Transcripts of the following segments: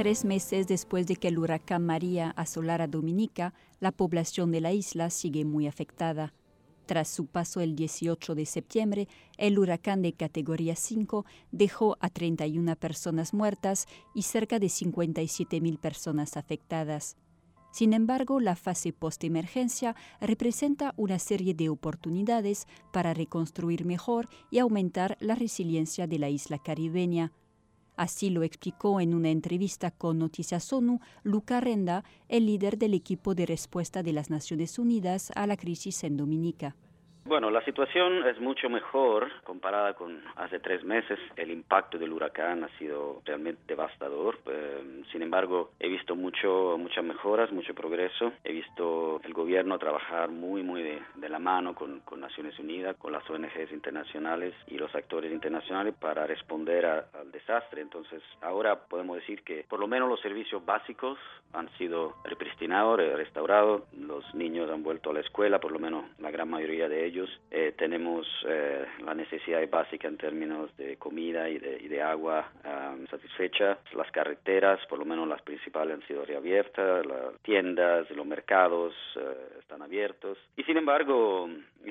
3 meses después de que el huracán María asolara Dominica, la población de la isla sigue muy afectada. Tras su paso el 18 de septiembre, el huracán de categoría 5 dejó a 31 personas muertas y cerca de 57.000 personas afectadas. Sin embargo, la fase post-emergencia representa una serie de oportunidades para reconstruir mejor y aumentar la resiliencia de la isla caribeña. Así lo explicó en una entrevista con Noticias ONU Luca Renda, el líder del equipo de respuesta de las Naciones Unidas a la crisis en Dominica. Bueno, la situación es mucho mejor comparada con hace 3 meses. El impacto del huracán ha sido realmente devastador. Sin embargo, he visto muchas mejoras, mucho progreso. He visto el gobierno trabajar muy de la mano con Naciones Unidas, con las ONGs internacionales y los actores internacionales para responder al desastre. Entonces, ahora podemos decir que por lo menos los servicios básicos han sido repristinados, restaurados. Los niños han vuelto a la escuela, por lo menos la gran mayoría de ellos. Tenemos la necesidad básica en términos de comida y de agua satisfecha. Las carreteras, por lo menos las principales, han sido reabiertas. Las tiendas, los mercados están abiertos. Y sin embargo,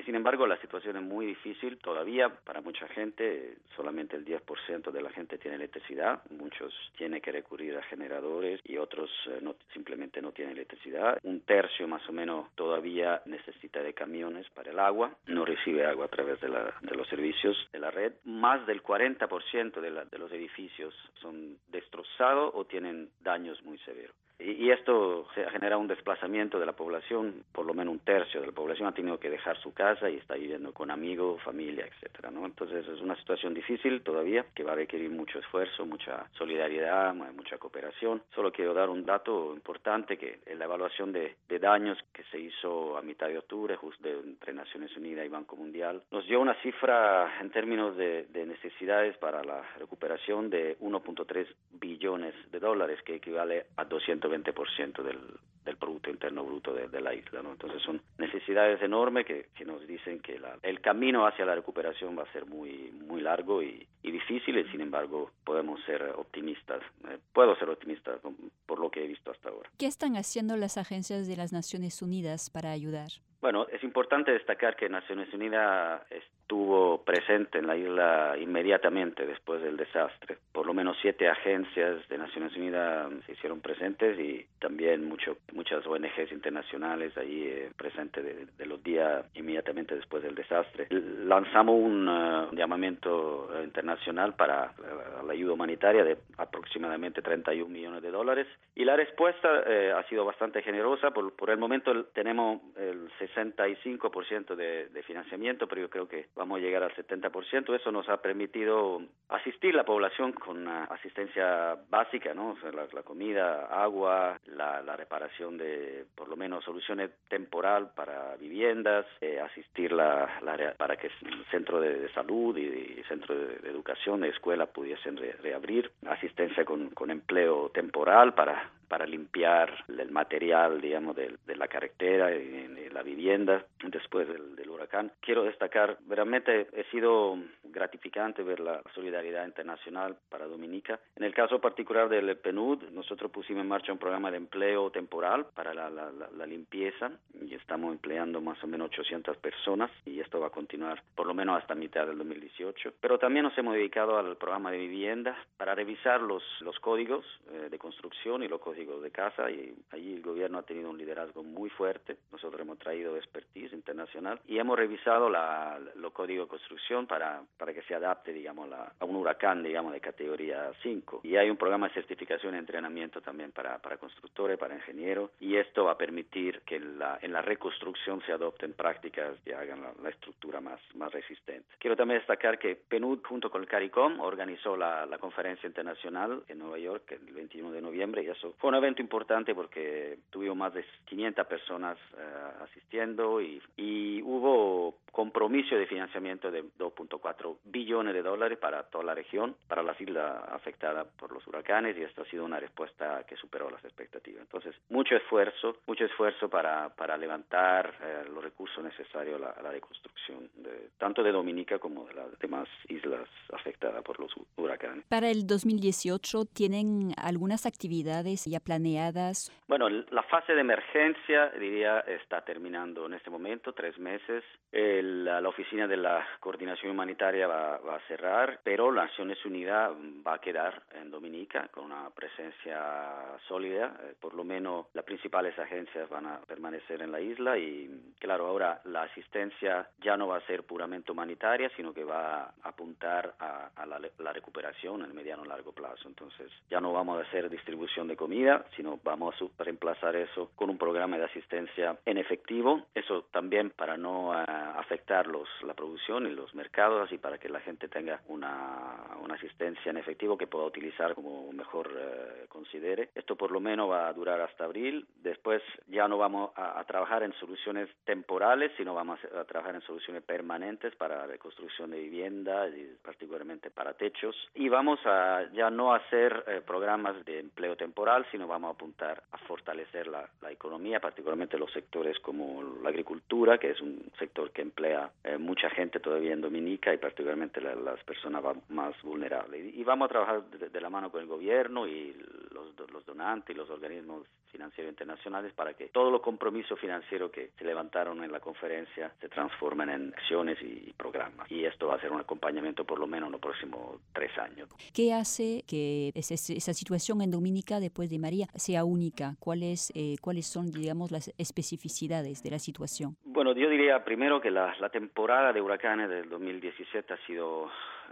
la situación es muy difícil todavía para mucha gente. Solamente el 10% de la gente tiene electricidad. Muchos tienen que recurrir a generadores y otros simplemente no tienen electricidad. Un tercio más o menos todavía necesita de camiones para el agua. No recibe agua a través de los servicios de la red. Más del 40% de los edificios son destrozados o tienen daños muy severos. Y esto genera un desplazamiento de la población. Por lo menos un tercio de la población ha tenido que dejar su casa y está viviendo con amigos, familia, etcétera, ¿no? Entonces es una situación difícil todavía que va a requerir mucho esfuerzo, mucha solidaridad, mucha cooperación. Solo quiero dar un dato importante, que en la evaluación de daños que se hizo a mitad de octubre, justo entre Naciones Unidas y Banco Mundial, nos dio una cifra en términos de necesidades para la recuperación de 1.3 billones de dólares, que equivale a 220% del Producto Interno Bruto de la isla, ¿no? Entonces son necesidades enormes que nos dicen que el camino hacia la recuperación va a ser muy largo y difícil, y sin embargo podemos ser optimistas. Puedo ser optimista por lo que he visto hasta ahora. ¿Qué están haciendo las agencias de las Naciones Unidas para ayudar? Bueno, es importante destacar que Naciones Unidas estuvo presente en la isla inmediatamente después del desastre. Por lo menos 7 agencias de Naciones Unidas se hicieron presentes, y también muchas ONGs internacionales ahí presentes de los días inmediatamente después del desastre. Lanzamos un llamamiento internacional para la ayuda humanitaria de aproximadamente 31 millones de dólares, y la respuesta ha sido bastante generosa. Por el momento tenemos el 65% de financiamiento, pero yo creo que vamos a llegar al 70%. Eso nos ha permitido asistir a la población con asistencia básica, ¿no? O sea, la comida, agua, la reparación de, por lo menos, soluciones temporal para viviendas, asistir para que el centro de salud y centro de educación, de escuela, pudiesen reabrir, asistencia con empleo temporal para limpiar el material, digamos, de la carretera y la vivienda después del huracán. Quiero destacar, realmente ha sido gratificante ver la solidaridad internacional para Dominica. En el caso particular del PNUD, nosotros pusimos en marcha un programa de empleo temporal para la limpieza, y estamos empleando más o menos 800 personas, y esto va a continuar por lo menos hasta mitad del 2018. Pero también nos hemos dedicado al programa de vivienda para revisar los códigos de construcción y los códigos de casa, y allí el gobierno ha tenido un liderazgo muy fuerte. Nosotros hemos traído expertise internacional y hemos revisado los códigos de construcción para que se adapte, digamos, a un huracán, digamos, de categoría 5. Y hay un programa de certificación y entrenamiento también para constructores, para ingenieros, y esto va a permitir que en la reconstrucción se adopten prácticas que hagan la estructura más resistente. Quiero también destacar que PNUD, junto con el CARICOM, organizó la conferencia internacional en Nueva York el 21 de noviembre, y eso fue un evento importante porque tuvimos más de 500 personas asistiendo, y hubo compromiso de financiamiento de 2.4 billones de dólares para toda la región, para las islas afectadas por los huracanes, y esto ha sido una respuesta que superó las expectativas. Entonces, mucho esfuerzo para levantar los recursos necesarios a la reconstrucción, tanto de Dominica como de las demás islas afectadas por los huracanes. Para el 2018, ¿tienen algunas actividades ya planeadas? Bueno, la fase de emergencia, diría, está terminando en este momento, 3 meses. La oficina de la coordinación humanitaria va a cerrar, pero las Naciones Unidas va a quedar en Dominica con una presencia sólida. Por lo menos las principales agencias van a permanecer en la isla y, claro, ahora la asistencia ya no va a ser puramente humanitaria, sino que va a apuntar a la recuperación en el mediano y largo plazo. Entonces, ya no vamos a hacer distribución de comida, sino vamos a reemplazar eso con un programa de asistencia en efectivo. Eso también para no afectar la producción y los mercados, así para que la gente tenga una asistencia en efectivo que pueda utilizar como mejor considere. Esto por lo menos va a durar hasta abril. Después ya no vamos a trabajar en soluciones temporales, sino vamos a trabajar en soluciones permanentes para reconstrucción de vivienda y particularmente para techos. Y vamos a ya no hacer programas de empleo temporal, sino vamos a apuntar a fortalecer la economía, particularmente los sectores como la agricultura, que es un sector que emplea mucha gente todavía en Dominica y particularmente las personas más vulnerables. Y vamos a trabajar de la mano con el gobierno y los donantes y los organismos financieros internacionales para que todos los compromisos financieros que se levantaron en la conferencia se transformen en acciones y programas. Y esto va a ser un acompañamiento por lo menos en los próximos 3 años. ¿Qué hace que esa situación en Dominica después de María sea única? ¿Cuáles son, digamos, las especificidades de la situación? Bueno, yo diría primero que la temporada de huracanes del 2017 ha sido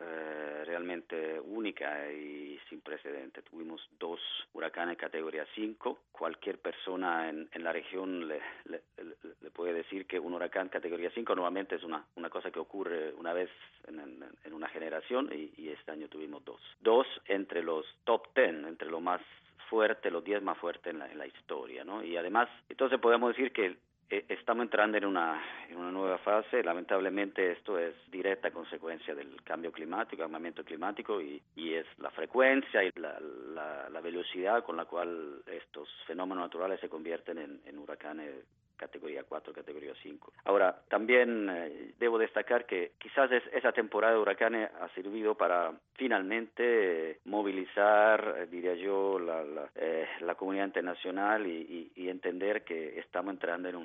realmente única y sin precedentes. Tuvimos 2 huracanes categoría 5. Cualquier persona en la región le puede decir que un huracán categoría 5 normalmente es una cosa que ocurre una vez en una generación y este año tuvimos 2. 2 entre los top 10, entre lo más fuerte, los 10 más fuertes en la historia, ¿no? Y además, entonces podemos decir que estamos entrando en una nueva fase. Lamentablemente esto es directa consecuencia del cambio climático, cambiamiento climático y es la frecuencia y la velocidad con la cual estos fenómenos naturales se convierten en huracanes categoría 4, categoría 5. Ahora, también debo destacar que quizás esa temporada de huracanes ha servido para finalmente movilizar, diría yo, la comunidad internacional y entender que estamos entrando en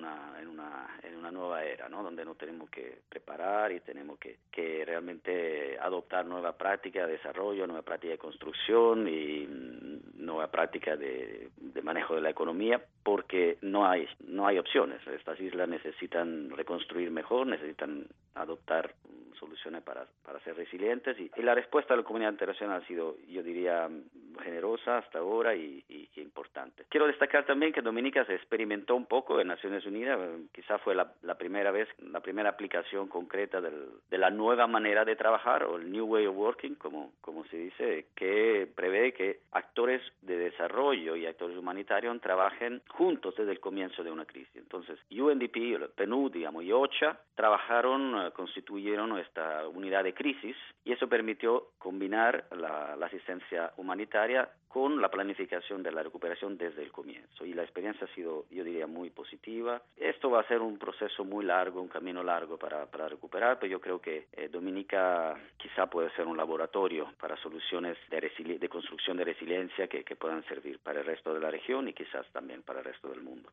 una nueva era, ¿no? Donde nos tenemos que preparar y tenemos que realmente adoptar nueva práctica de desarrollo, nueva práctica de construcción y nueva práctica de manejo de la economía, porque no hay opción. Estas islas necesitan reconstruir mejor, necesitan adoptar soluciones para ser resilientes y la respuesta de la comunidad internacional ha sido, yo diría, generosa hasta ahora y importante. Quiero destacar también que Dominica se experimentó un poco en Naciones Unidas, quizá fue la primera vez, la primera aplicación concreta de la nueva manera de trabajar o el New Way of Working, como se dice, que prevé que actores de desarrollo y actores humanitarios trabajen juntos desde el comienzo de una crisis. Entonces, UNDP, el PNUD, digamos, y OCHA constituyeron esta unidad de crisis y eso permitió combinar la asistencia humanitaria con la planificación de la recuperación desde el comienzo. Y la experiencia ha sido, yo diría, muy positiva. Esto va a ser un proceso muy largo, un camino largo para recuperar, pero yo creo que Dominica quizá puede ser un laboratorio para soluciones de construcción de resiliencia que puedan servir para el resto de la región y quizás también para el resto del mundo.